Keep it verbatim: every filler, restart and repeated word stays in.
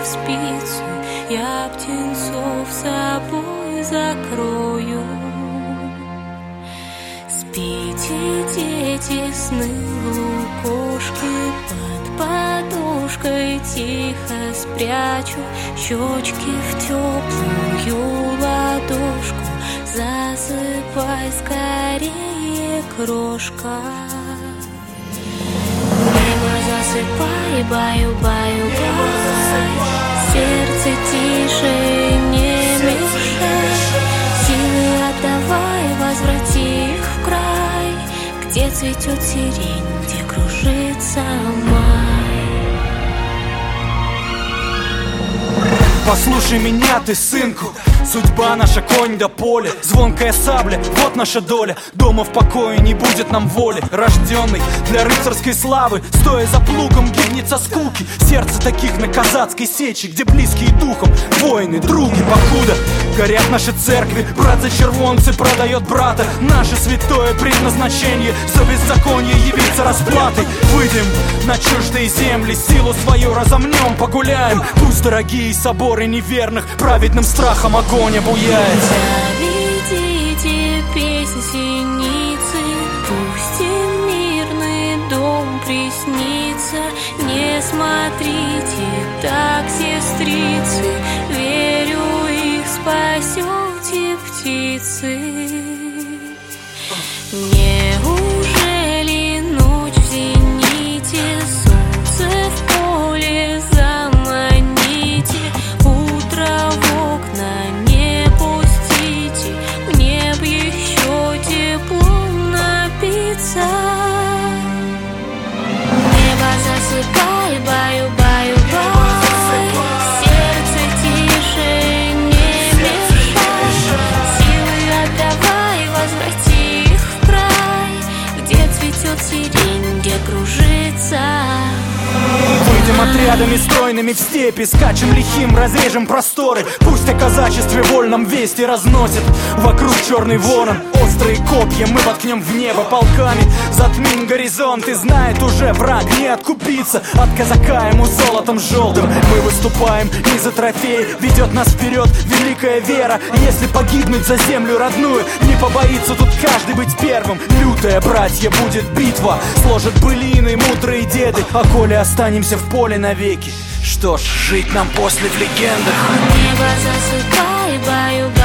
в спицу, я птенцов собой закрою. Спите, дети, сны в лукошке, под подушкой тихо спрячу щечки в теплую ладошку. Засыпай скорее, крошка. Небо засыпай, баю-баю-бай. Сердце тише, не мешай. Силы отдавай, возврати их в край, где цветет сирень, где кружится май. Послушай меня ты, сынку, судьба наша конь до поля, звонкая сабля, вот наша доля. Дома в покое не будет нам воли. Рожденный для рыцарской славы, стоя за плугом, гибнет со скуки. Сердце таких на казацкой сече, где близкие духом воины, други. Покуда горят наши церкви, брат за червонцы продает брата. Наше святое предназначение за беззаконие явиться расплатой. Выйдем на чуждые земли, силу свою разомнем, погуляем. Пусть дорогие соборы неверных праведным страхом огонь обуяет. Заведите песнь синицы, пусть им мирный дом приснится. Не смотрите так, сестрицы, верю, их спасете птицы. Неужели ночь в зените, солнце в поле заманите? Утро в окна не пустите, мне б еще теплом напиться. Небо засыпай, баю-баю-бай. Сердце тише, не мешай. Силы отдавай, возврати их в край, где цветет сирень, где кружится. Выйдем отрядами стройными в степи, скачем лихим, разрежем просторы. Пусть о казачестве вольном вести разносит вокруг черный ворон. Острые копья мы воткнем в небо полками, затмим горизонт, и знает уже враг не откупиться от казака ему золотом желтым. Мы выступаем не за трофей, ведет нас вперед великая вера. Если погибнуть за землю родную, не побоится тут каждый быть первым. Лютая, братья, будет битва, сложат былины мудрые деды. А коли останемся в поле навеки, что ж, жить нам после в легендах. Небо засыпай, баю-баю.